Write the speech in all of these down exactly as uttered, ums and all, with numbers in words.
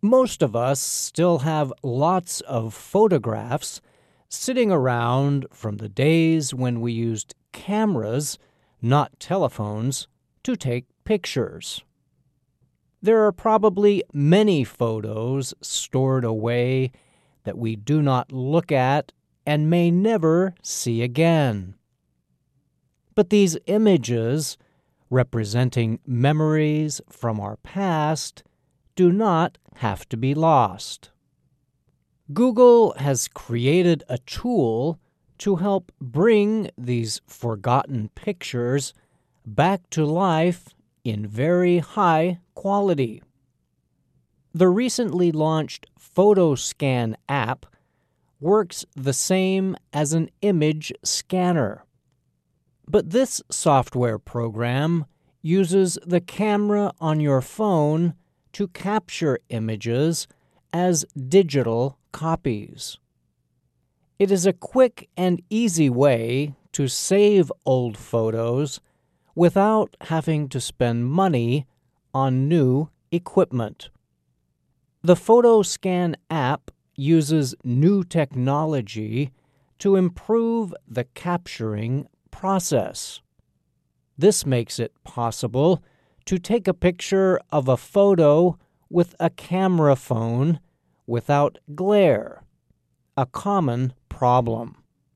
Most of us still have lots of photographs sitting around from the days when we used cameras, not telephones, to take pictures. There are probably many photos stored away that we do not look at and may never see again. But these images, representing memories from our past, do not have to be lost. Google has created a tool to help bring these forgotten pictures back to life in very high quality. The recently launched PhotoScan app works the same as an image scanner. But this software program uses the camera on your phone to capture images as digital copies. It is a quick and easy way to save old photos without having to spend money on new equipment. The PhotoScan app uses new technology to improve the capturing process. This makes it possible to take a picture of a photo with a camera phone without glare, a common problem.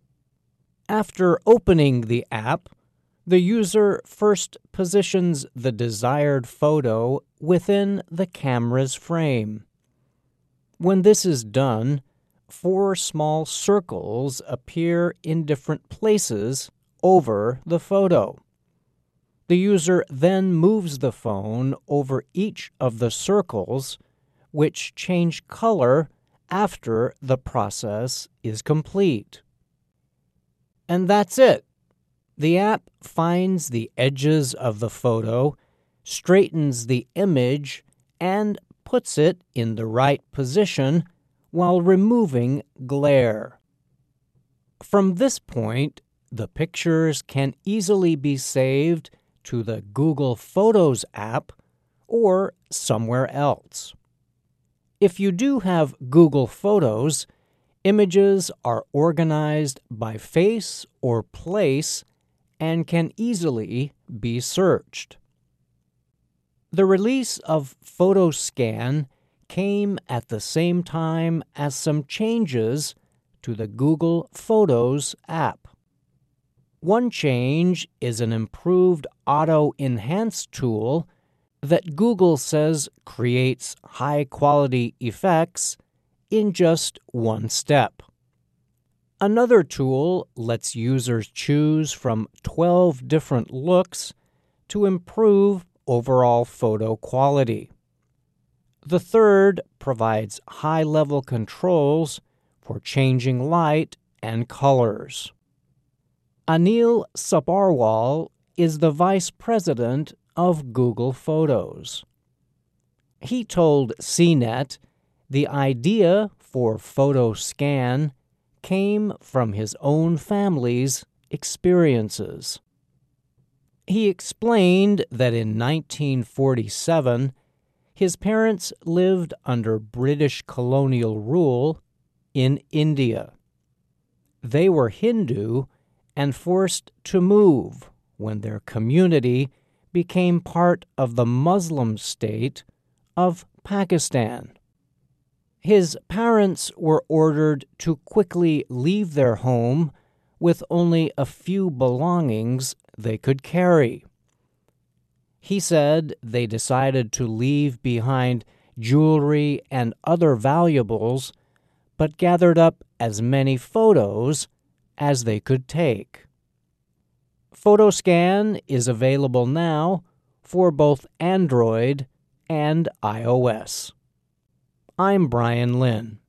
After opening the app, the user first positions the desired photo within the camera's frame. When this is done, four small circles appear in different places over the photo. The user then moves the phone over each of the circles, which change color after the process is complete. And that's it. The app finds the edges of the photo, straightens the image, and puts it in the right position while removing glare. From this point, the pictures can easily be saved to the Google Photos app or somewhere else. If you do have Google Photos, images are organized by face or place and can easily be searched. The release of PhotoScan came at the same time as some changes to the Google Photos app. One change is an improved Auto Enhance tool that Google says creates high-quality effects in just one step. Another tool lets users choose from twelve different looks to improve overall photo quality. The third provides high-level controls for changing light and colors. Anil Sabharwal is the vice president of Google Photos. He told C net the idea for PhotoScan came from his own family's experiences. He explained that in nineteen forty-seven, his parents lived under British colonial rule in India. They were Hindu and forced to move when their community became part of the Muslim state of Pakistan. His parents were ordered to quickly leave their home with only a few belongings they could carry. He said they decided to leave behind jewelry and other valuables, but gathered up as many photos as they could take. PhotoScan is available now for both Android and iOS. I'm Brian Lynn.